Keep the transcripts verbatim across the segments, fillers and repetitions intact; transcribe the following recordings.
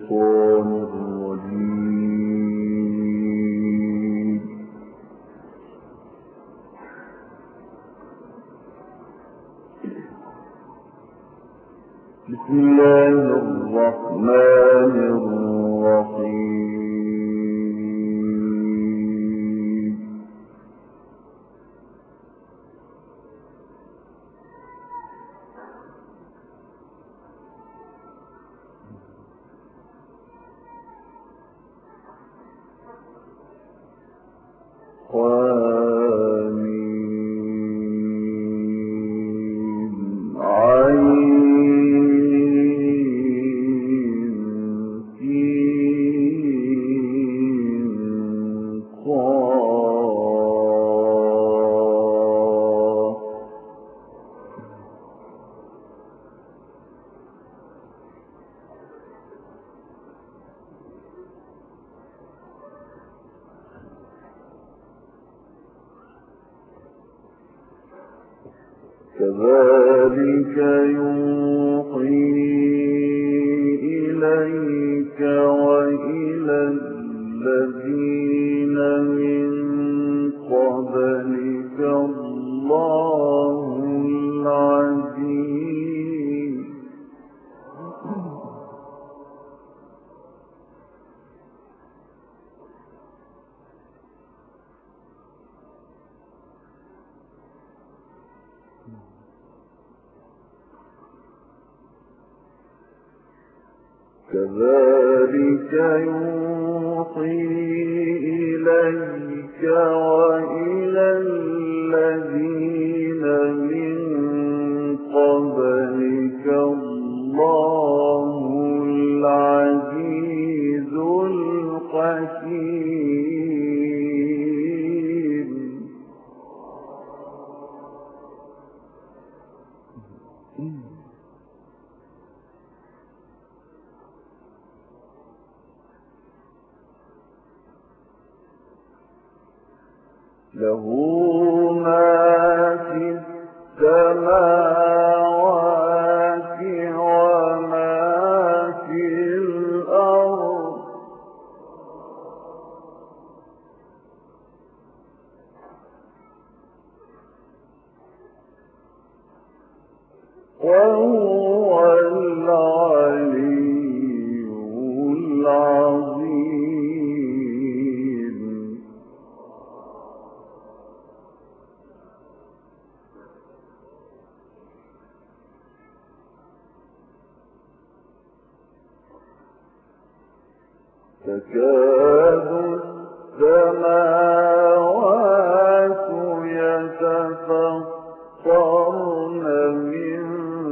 الشيطان الرجيم. بسم الله الرحمن الرحيم. كذلك يوحي إليك وإلى الذين من قبلك الله العزيز. كذلك يوحي إليك وإلى الذين من قبلك الله العزيز الحكيم. له ما في السماوات وما في الأرض وهو العلي العظيم. تكاد السماوات يتفطرن من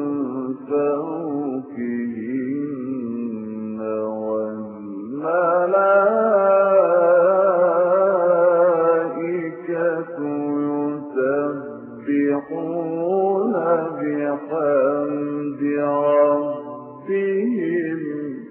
فوقهن والملائكة يسبحون بحمد ربهم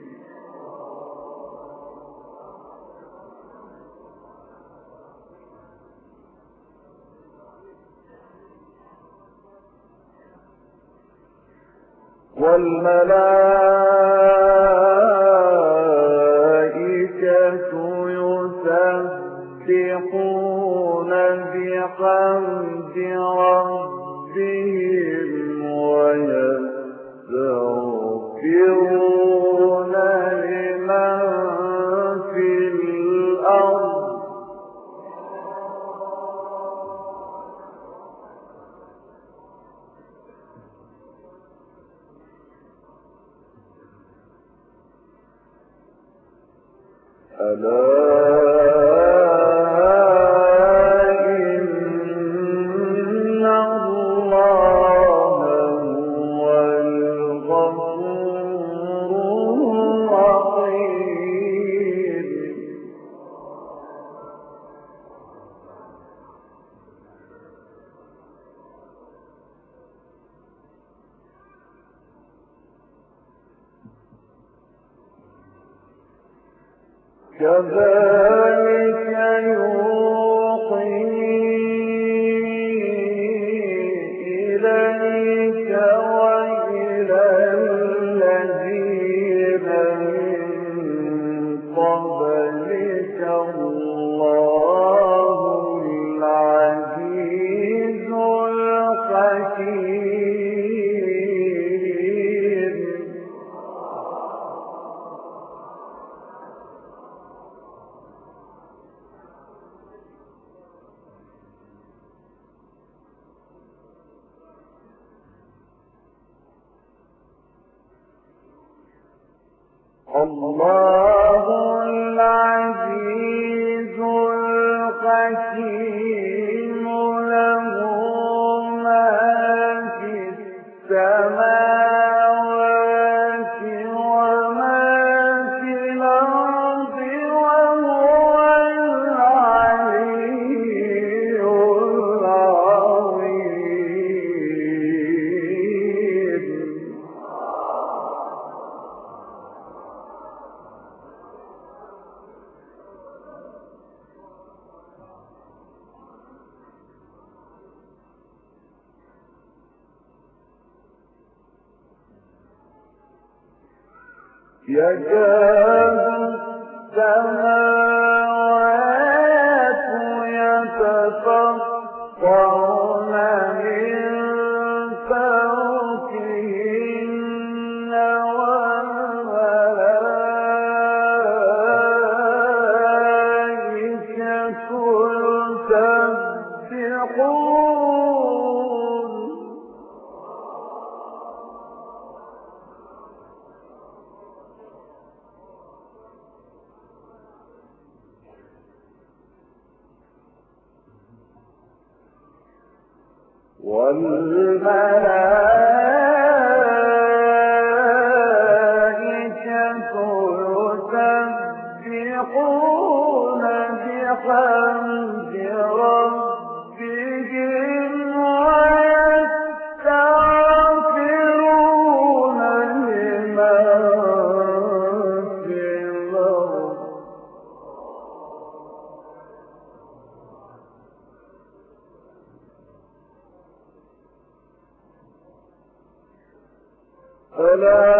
والملائكة يسبحون بحمد ربهم ويستغفرون لمن في الأرض ألا إن الله هو الغفور الرحيم. كذلك يوحي إليك وإلى الذين من الله العزيز الحكيم له ما في السماوات وما في الأرض وهو العلي العظيم. يكاد السماوات يتفطرن من فوقهن والملائكة يسبحون والملائكة يسبحون بحمد ربهم ويستغفرون لمن في الأرض ألا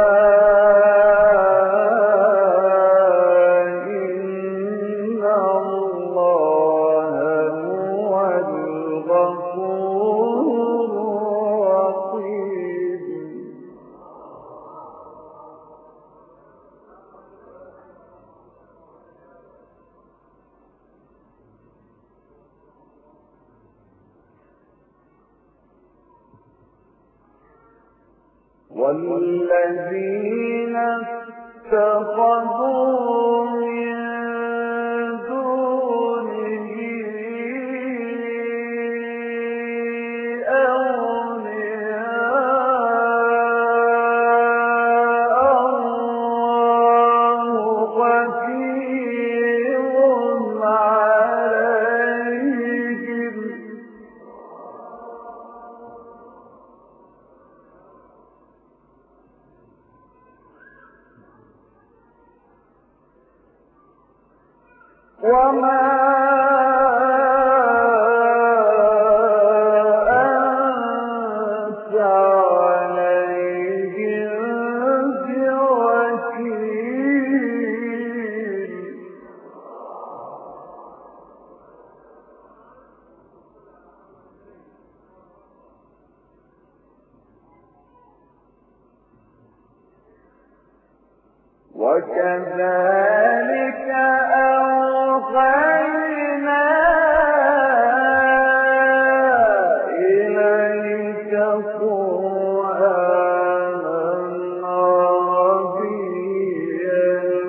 إن الله هو الغفور الرحيم. والذين اتخذوا من دونه أولياء الله حفيظ عليهم وما أنت عليهم بوكيل. وكذلك أوحينا إليك قرآنا عربيا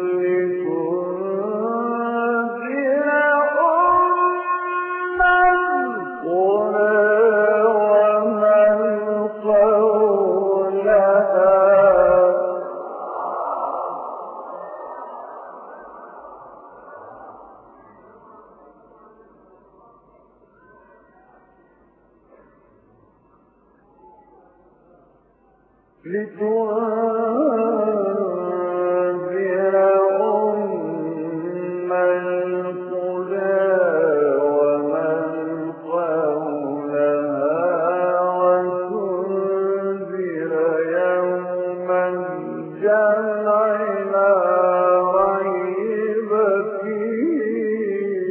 لتنذر أم القرى ومن حولها لتنذر أم القرى ومن حولها وتنذر يوم الجمع لا ريب فيه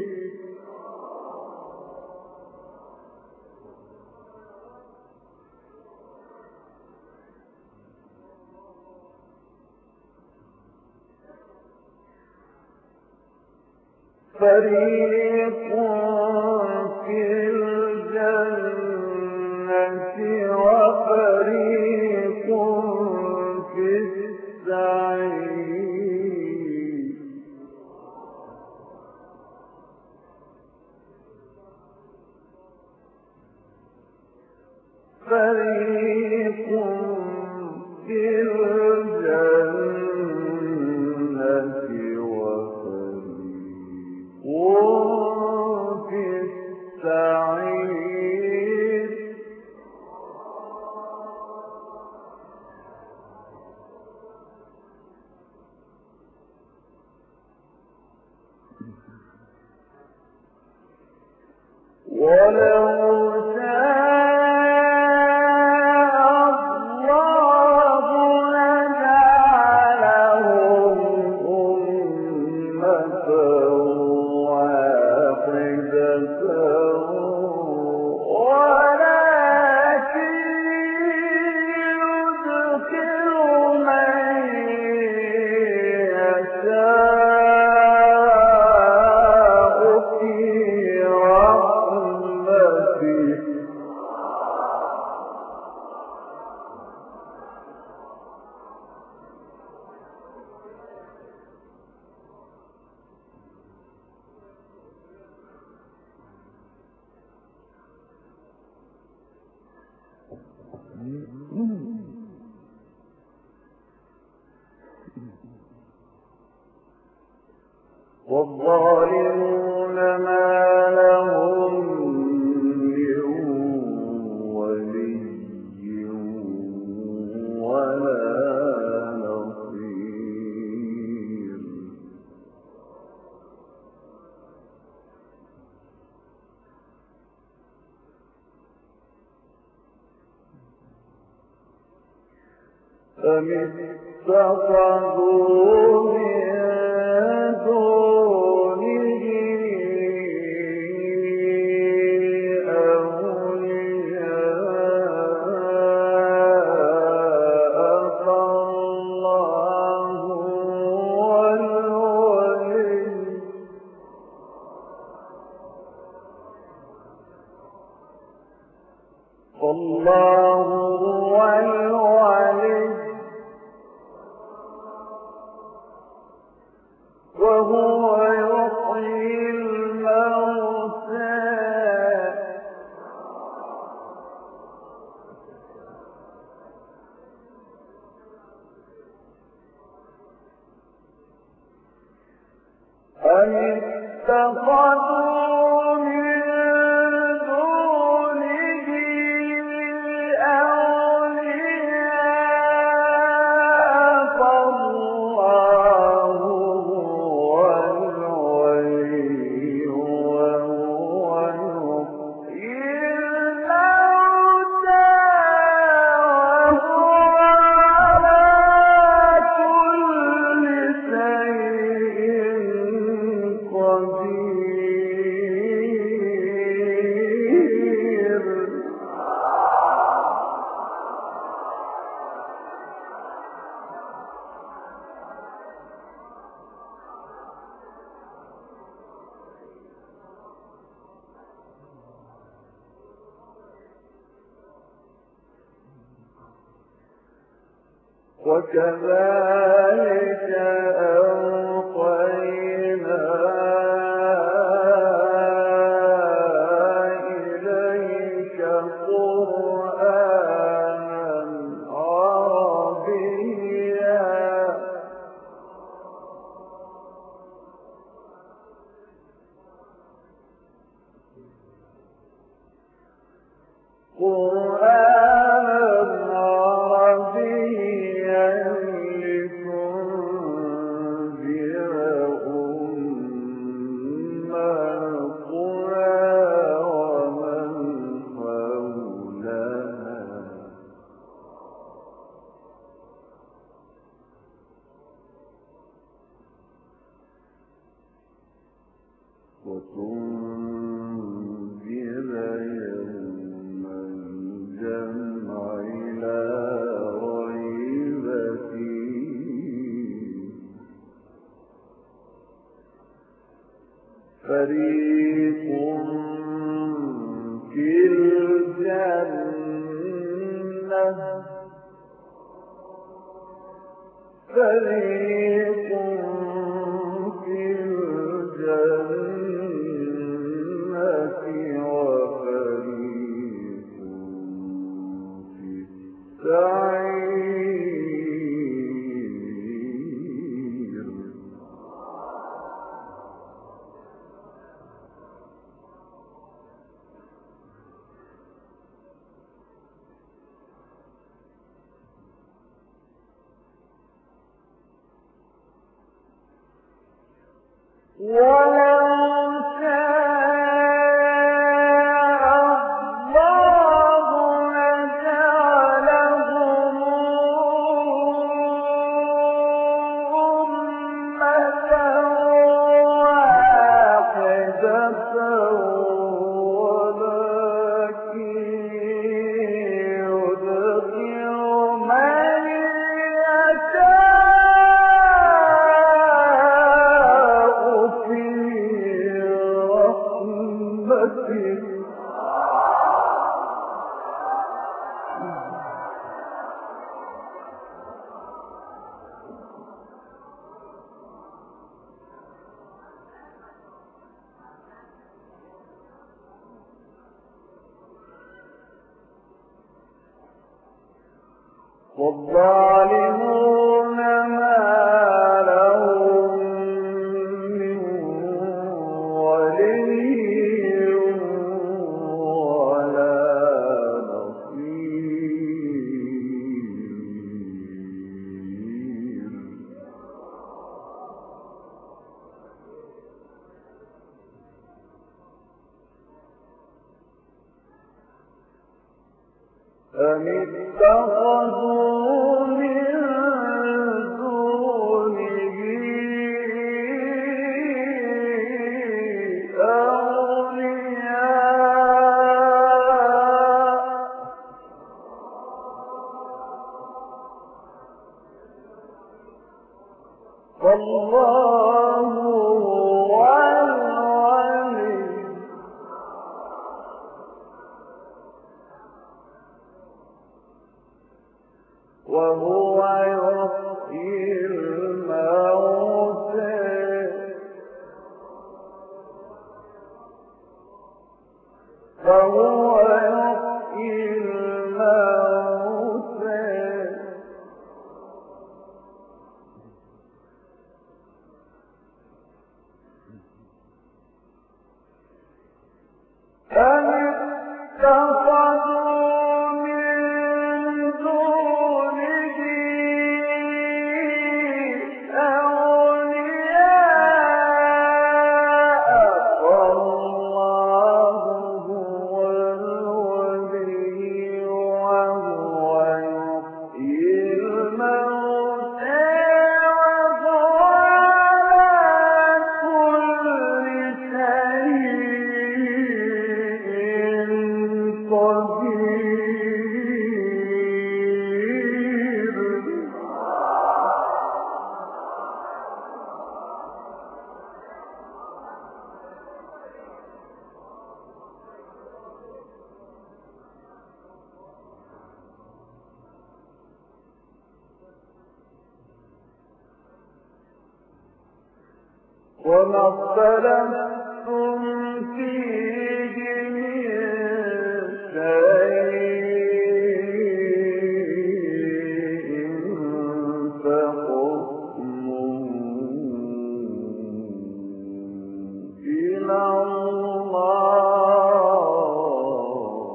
فريق في الجنة وفريق في السعير. فريق في الجنة وفريق في السعير ولو والظالمون ما لهم من ولي ولا نصير أم اتخذوا من دونه أولياء فالله هو الولي فالله هو الولي وهو يحيي الموتى أم اتخذوا من دونه أولياء فالله هو الولي وهو يحيي الموتى وهو على كل شيء قدير وكذلك أوحينا إليك قرآنا عربيا قرآنا عربيا لتنذر أم القرى ومن حولها وتنذر يوم الجمع لا ريب فيه فريق في الجنة فريق في الجنة وفريق والظالمون ما لهم من ولي ولا نصير. أم اتخذوا من دونه أولياء والله هو الولي وهو يحيي الموتى وهو يحيي الموتى أم اتخذوا من دونه أولياء والله هو الولي وهو يحيي الموتى وهو على كل شيء قدير. وما اختلفتم فيه من شيء فحكمه إلى الله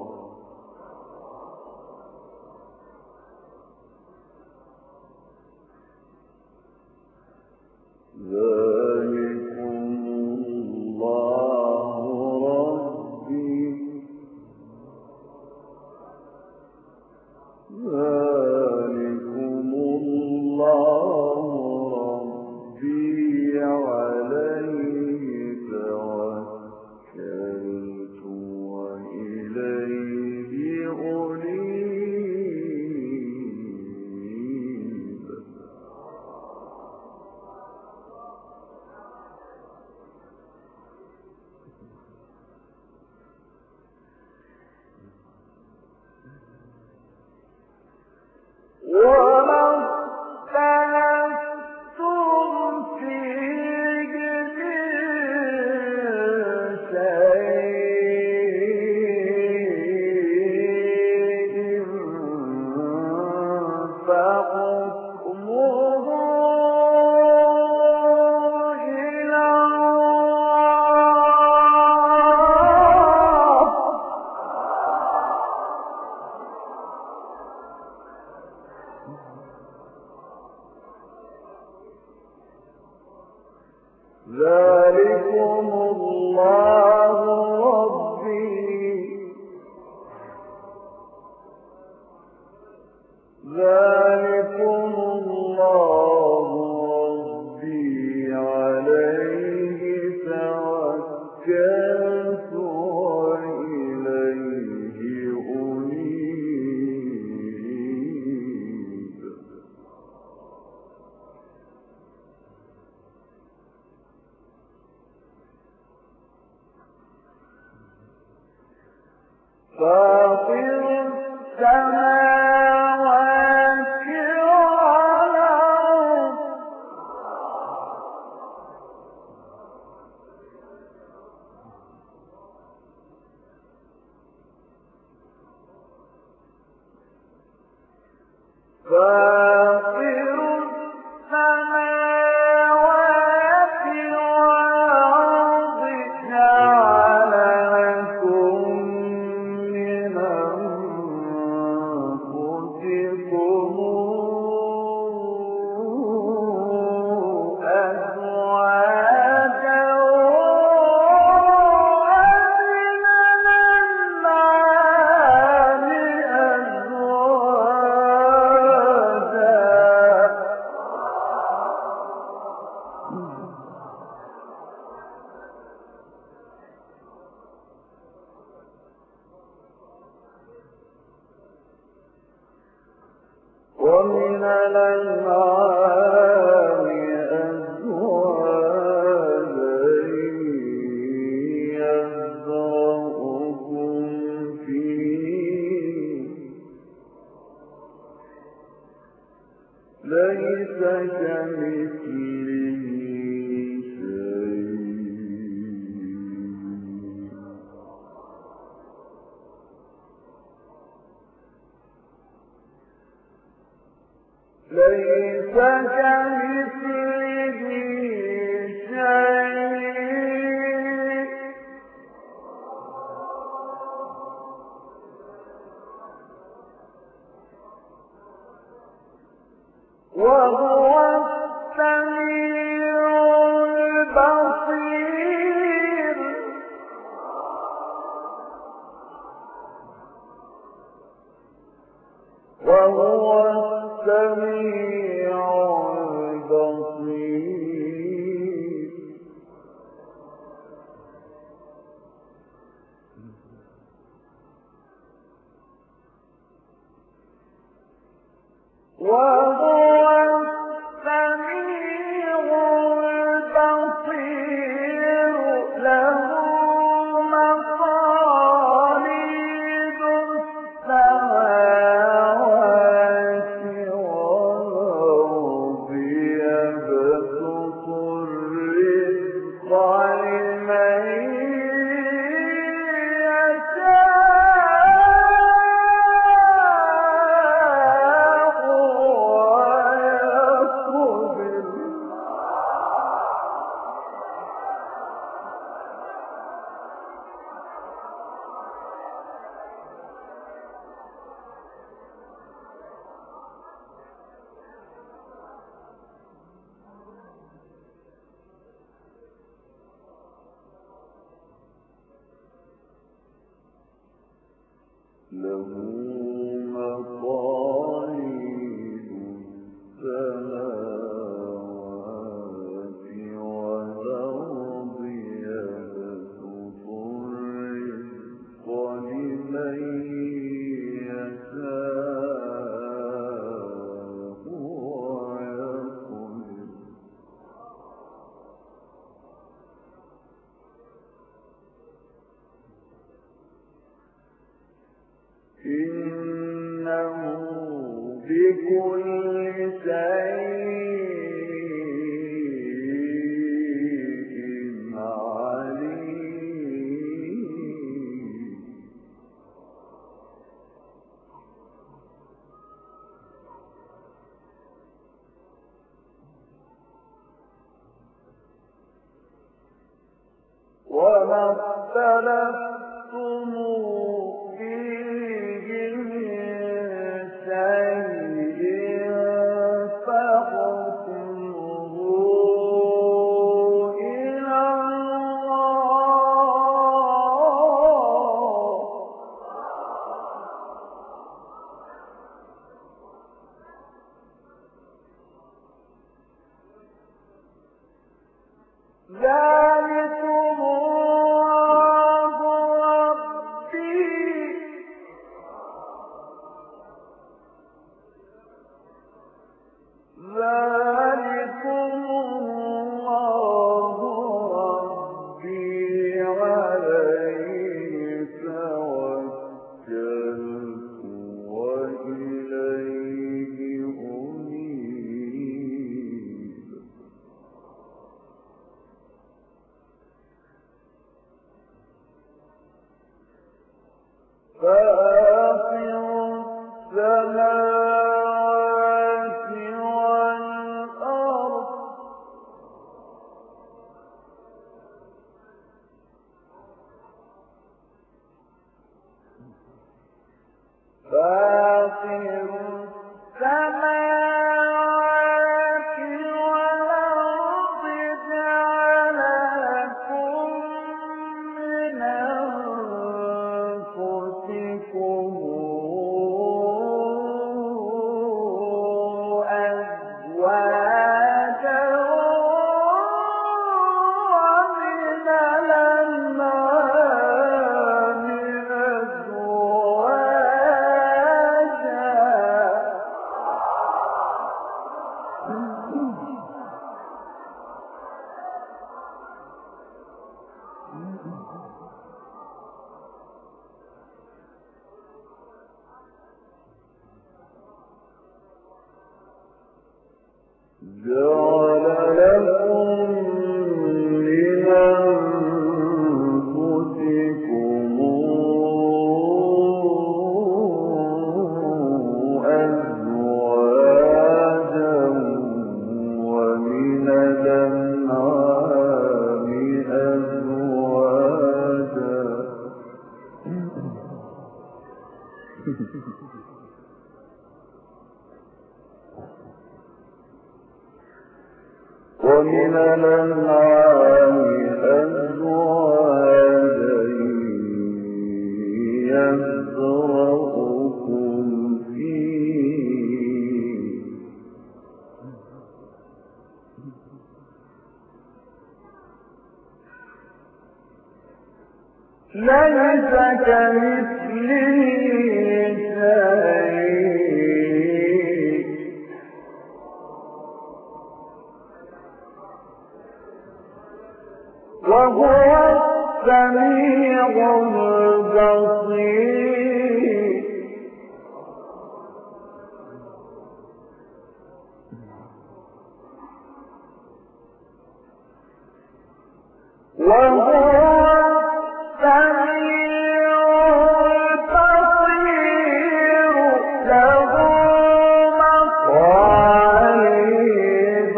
ذلكم الله ربي ذلكم الله ربي عليه توكلت وإليه أنيب. وما اختلفتم فيه من شيء فحكمه إلى الله ذلك ذلكم الله ربي ذلكم الله ربي عليه توكلت وإليه أنيب. فاطر السماوات والأرض فاطر السماوات والأرض جعل لكم من أنفسكم أزواجا ومن الأنعام ومن الأنعام أزواجا يذرأكم فيه ليس كمثله شيء ليس كمثله شيء وهو السميع البصير. وهو السميع البصير. وهو السميع البصير. له مقاليد السماوات والأرض يبسط الرزق لمن يشاء ويقدر. له مقاليد السماوات والأرض يبسط الرزق لمن يشاء ويقدر. إنه بكل شيء عليم. وما اختلفتم فيه من شيء فحكمه إلى ذلكم الله ربي ذلكم الله ربي عليه توكلت وإليه أنيب فاطر السماوات والأرض فاطر السماوات والأرض جعل لكم من أنفسكم أزواجا ومن الأنعام جعل لكم من أنفسكم أزواجا ومن الأنعام أزواجا ومن الأنعام أزواجا يذرأكم فيه ليس كمثله شيء وهو السميع البصير وهو السميع البصير له مقاليد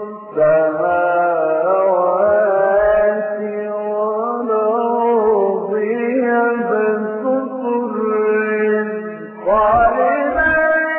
السماوات والأرض يبسط الرزق لمن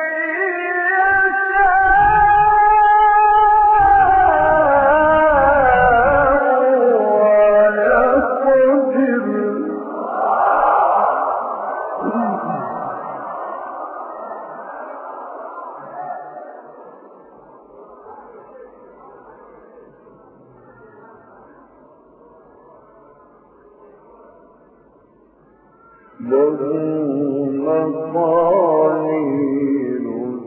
له مقاليد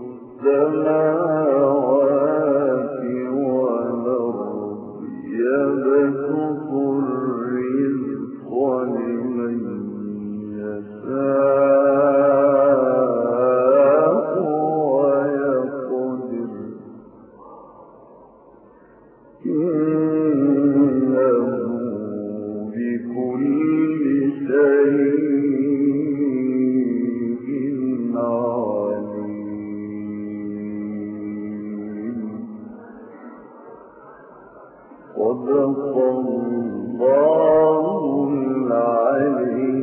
السماوات والأرض يبسط الرزق لمن يشاء ويقدر إنه بكل شيء صدق الله العليم